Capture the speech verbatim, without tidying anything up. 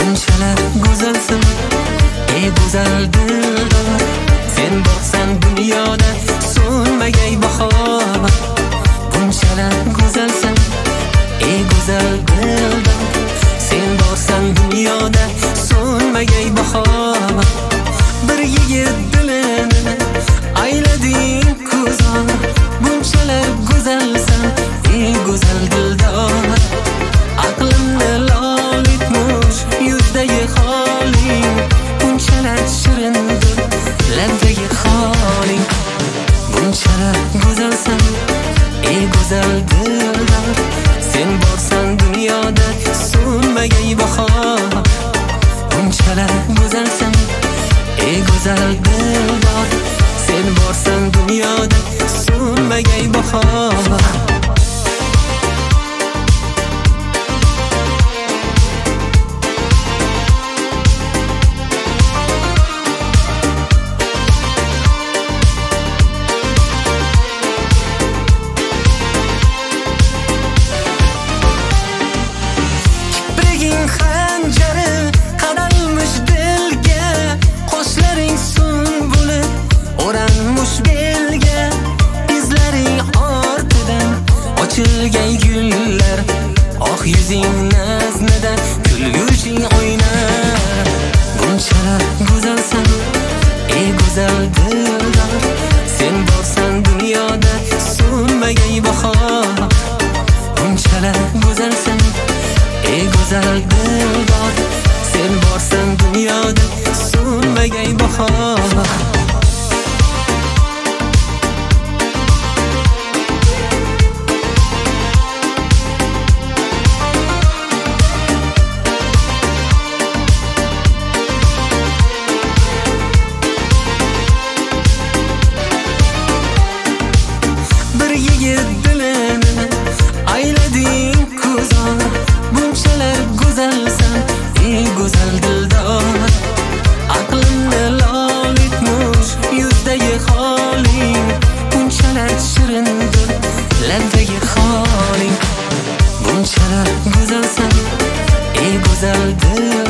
bunchalar go'zalsan, ey go'zal dildor. Sen borsan dunyoda so'nmagay bahor. Bunchalar go'zalsan, ey go'zal dildor. Sen borsan dunyoda so'nmagay bahor. Bir yigit dilini aylading ko'zor. Bunchalar go'zalsan, ey go'zal dildor. Aqlimni lol etmush yuzdagi holing. Bunchalar shirindir labdagi holing. Bunchalar go'zalsan, ey go'zal dildor. Sen borsan dunyoda so'nmagay bahor. Bunchalar go'zalsan, ey go'zal dildor. Sen borsan dunyoda so'nmagay bahor. Xanjari qadalmish dilga, qoshlaring sunbuli o'ranmush belga. Izlaring ortidan ochilgay gullar, oq yuzing naznida kulguching o'ynar. Bunchalar go'zalsan, ey go'zal dildor. Sen borsan dunyoda so'nmagay bahor. Bunchalar go'zalsan, ey go'zal dildor. Sen borsan dunyoda so'nmagay bahor. Bir yigit dilini aylading ko'zor. Bunchalar go'zalsan, ey go'zal dildor. Aqlimni lol etmush yuzdagi holing. Bunchalar shirindir labdagi holing. Bunchalar go'zalsan, ey go'zal dildor.